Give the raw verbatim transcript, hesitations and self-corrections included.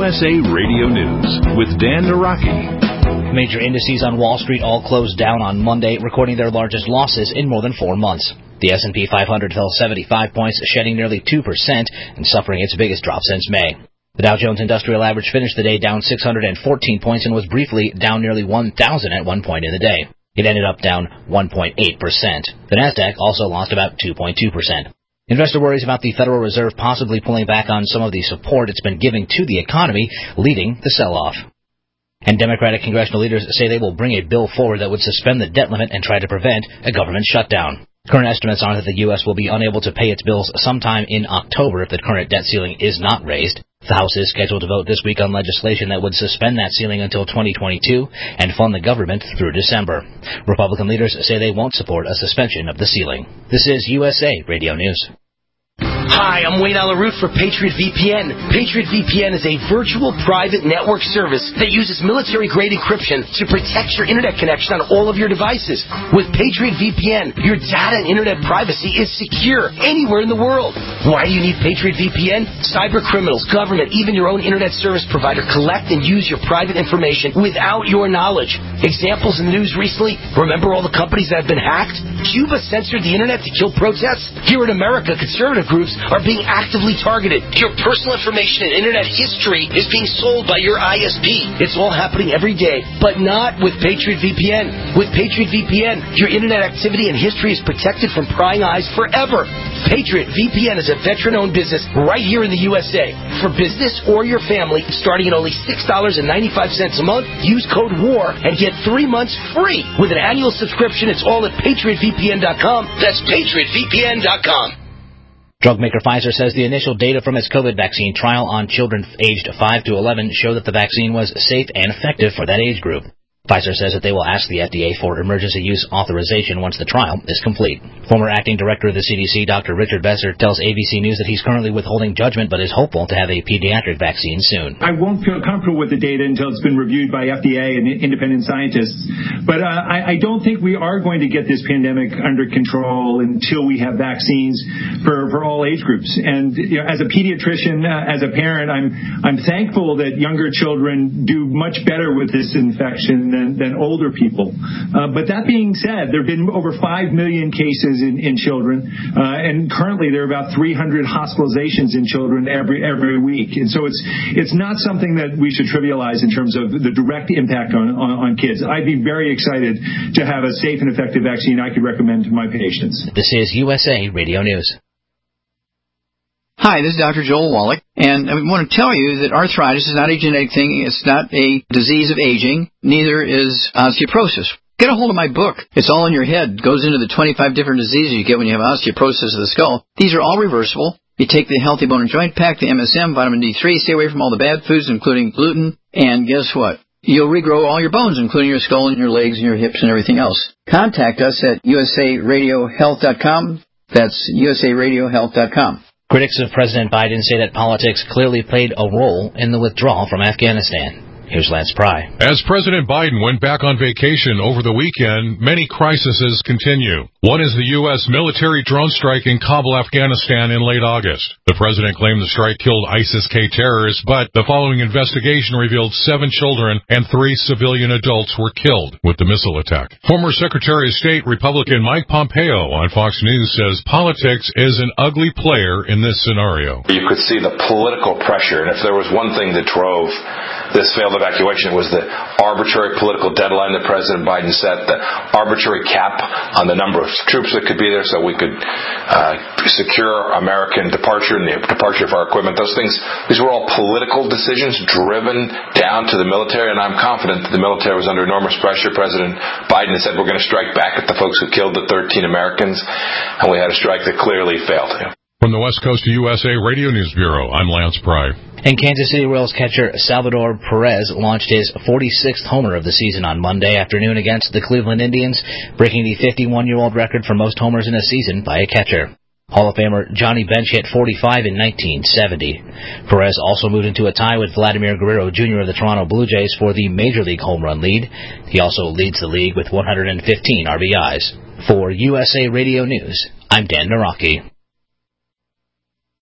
S A Radio News with Dan Naraki. Major indices on Wall Street all closed down on Monday, recording their largest losses in more than four months. The S and P five hundred fell seventy-five points, shedding nearly two percent and suffering its biggest drop since May. The Dow Jones Industrial Average finished the day down six hundred fourteen points and was briefly down nearly one thousand at one point in the day. It ended up down one point eight percent. The Nasdaq also lost about two point two percent. Investor worries about the Federal Reserve possibly pulling back on some of the support it's been giving to the economy, leading the sell-off. And Democratic congressional leaders say they will bring a bill forward that would suspend the debt limit and try to prevent a government shutdown. Current estimates are that the U S will be unable to pay its bills sometime in October if the current debt ceiling is not raised. The House is scheduled to vote this week on legislation that would suspend that ceiling until twenty twenty-two and fund the government through December. Republican leaders say they won't support a suspension of the ceiling. This is U S A Radio News. Hi, I'm Wayne Alaroot for Patriot V P N. Patriot V P N is a virtual private network service that uses military-grade encryption to protect your internet connection on all of your devices. With Patriot V P N, your data and internet privacy is secure anywhere in the world. Why do you need Patriot V P N? Cyber criminals, government, even your own internet service provider collect and use your private information without your knowledge. Examples in the news recently, remember all the companies that have been hacked? Cuba censored the internet to kill protests? Here in America, conservative groups are being actively targeted. Your personal information and internet history is being sold by your I S P. It's all happening every day, but not with Patriot V P N. With Patriot V P N, your internet activity and history is protected from prying eyes forever. Patriot V P N is a veteran-owned business right here in the U S A. For business or your family, starting at only six dollars and ninety-five cents a month, use code WAR and get three months free. With an annual subscription, it's all at patriot v p n dot com. That's patriot v p n dot com. Drug maker Pfizer says the initial data from its COVID vaccine trial on children aged five to eleven show that the vaccine was safe and effective for that age group. Pfizer says that they will ask the F D A for emergency use authorization once the trial is complete. Former acting director of the C D C, Doctor Richard Besser, tells A B C News that he's currently withholding judgment but is hopeful to have a pediatric vaccine soon. I won't feel comfortable with the data until it's been reviewed by F D A and independent scientists. But uh, I, I don't think we are going to get this pandemic under control until we have vaccines for, for all age groups. And you know, as a pediatrician, uh, as a parent, I'm I'm thankful that younger children do much better with this infection Than, than older people. Uh, but that being said, there have been over five million cases in, in children, uh, and currently there are about three hundred hospitalizations in children every every week. And so it's it's not something that we should trivialize in terms of the direct impact on, on, on kids. I'd be very excited to have a safe and effective vaccine I could recommend to my patients. This is U S A Radio News. Hi, this is Doctor Joel Wallach, and I want to tell you that arthritis is not a genetic thing. It's not a disease of aging. Neither is osteoporosis. Get a hold of my book. It's all in your head. It goes into the twenty-five different diseases you get when you have osteoporosis of the skull. These are all reversible. You take the Healthy Bone and Joint Pack, the M S M, vitamin D three, stay away from all the bad foods, including gluten, and guess what? You'll regrow all your bones, including your skull and your legs and your hips and everything else. Contact us at u s a radio health dot com. That's u s a radio health dot com. Critics of President Biden say that politics clearly played a role in the withdrawal from Afghanistan. Here's Lance Pry. As President Biden went back on vacation over the weekend, many crises continue. One is the U S military drone strike in Kabul, Afghanistan in late August. The president claimed the strike killed ISIS-K terrorists, but the following investigation revealed seven children and three civilian adults were killed with the missile attack. Former Secretary of State Republican Mike Pompeo on Fox News says politics is an ugly player in this scenario. You could see the political pressure, and if there was one thing that drove this failed evacuation, was the arbitrary political deadline that President Biden set, the arbitrary cap on the number of troops that could be there so we could uh, secure American departure and the departure of our equipment. Those things, these were all political decisions driven down to the military, and I'm confident that the military was under enormous pressure. President Biden said we're going to strike back at the folks who killed the thirteen Americans, and we had a strike that clearly failed. From the West Coast U S A Radio News Bureau, I'm Lance Pry. And Kansas City Royals catcher Salvador Perez launched his forty-sixth homer of the season on Monday afternoon against the Cleveland Indians, breaking the fifty-one-year-old record for most homers in a season by a catcher. Hall of Famer Johnny Bench hit forty-five in nineteen seventy. Perez also moved into a tie with Vladimir Guerrero Junior of the Toronto Blue Jays for the Major League home run lead. He also leads the league with one hundred fifteen R B Is. For U S A Radio News, I'm Dan Naraki.